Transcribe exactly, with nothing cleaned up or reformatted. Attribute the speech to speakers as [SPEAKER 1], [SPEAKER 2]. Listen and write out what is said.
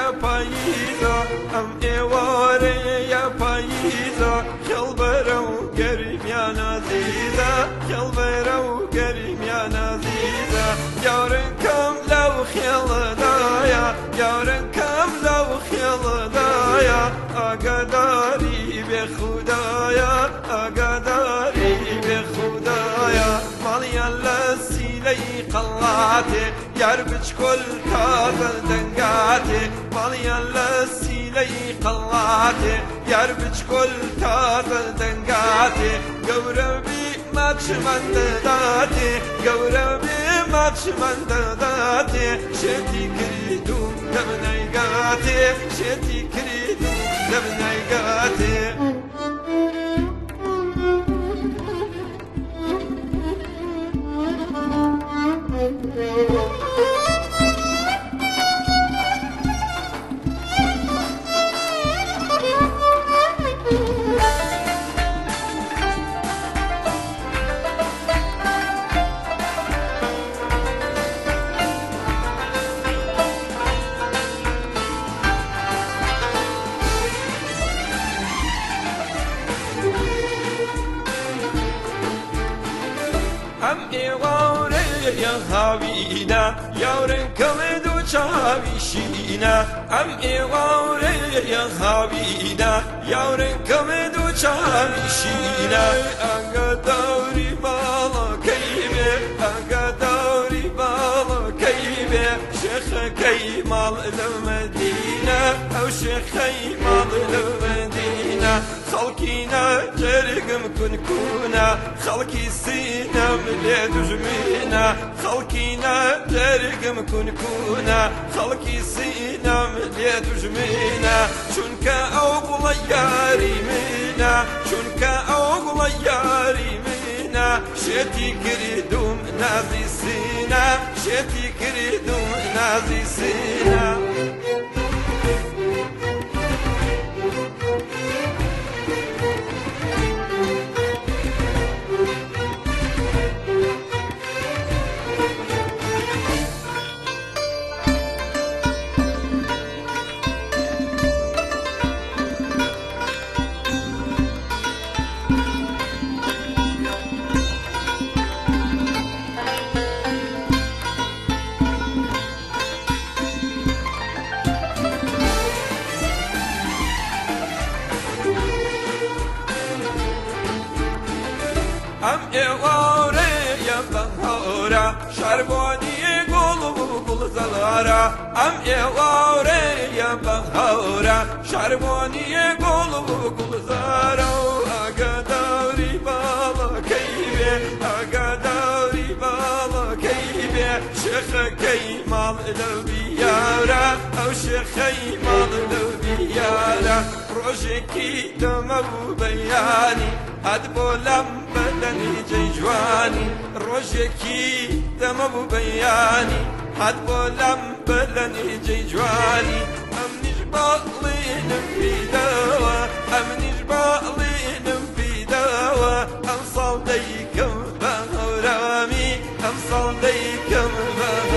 [SPEAKER 1] يا بايزا أم إيواري يا بايزا خلبرو قريب يا نزيزة خلبرو قريب يا نزيزة يارنكم لو خيل دايا يارنكم لو خيل دايا أقداري بخدايا أقداري بخدايا ماليا لسيلي قلاتي يربج كل تازل دنقاتي ماليا لسيلي قلاتي يربج كل تازل دنقاتي قوربي ماتش من داتي قوربي ماتش من داتي شتي كريدو دبنيقاتي شتي كريدو دبنيقاتي هم إيواري يا هاوينا يورن كمدو شاويشينا هم إيواري يا هاوينا يورن كمدو شاويشينا أنقا دوري بالا كيبه أنقا دوري بالا كيبه شيخ كيمال المدينة أو شيخ كيمال المدينة خلقينا جرقم كنكونا خلقي سينا ملي دجمينا خلقينا جرقم كنكونا خلقي سينا ملي دجمينا شنك أوغل ياري منا شنك أوغل ياري منا شتي كريدوم نازي سينا شتي كريدوم نازي سينا أم إيواري يا بهورا شربوني قلوب قل زلارا أم إيواري يا بهورا شربوني قلوب قل زارا أقداري بالا كيبه أقداري بالا كيبه شيخ كيمال البيارة أو شيخ كيمال البيارة روجكي دمو بياني هاد بولم بدني جيجواني روجكي دمو بياني هاد بولم بدني جيجواني أم نجبالين في دوا أم نجبالين في دوا أم صلديكم بهرامي أم صلديكم بهرامي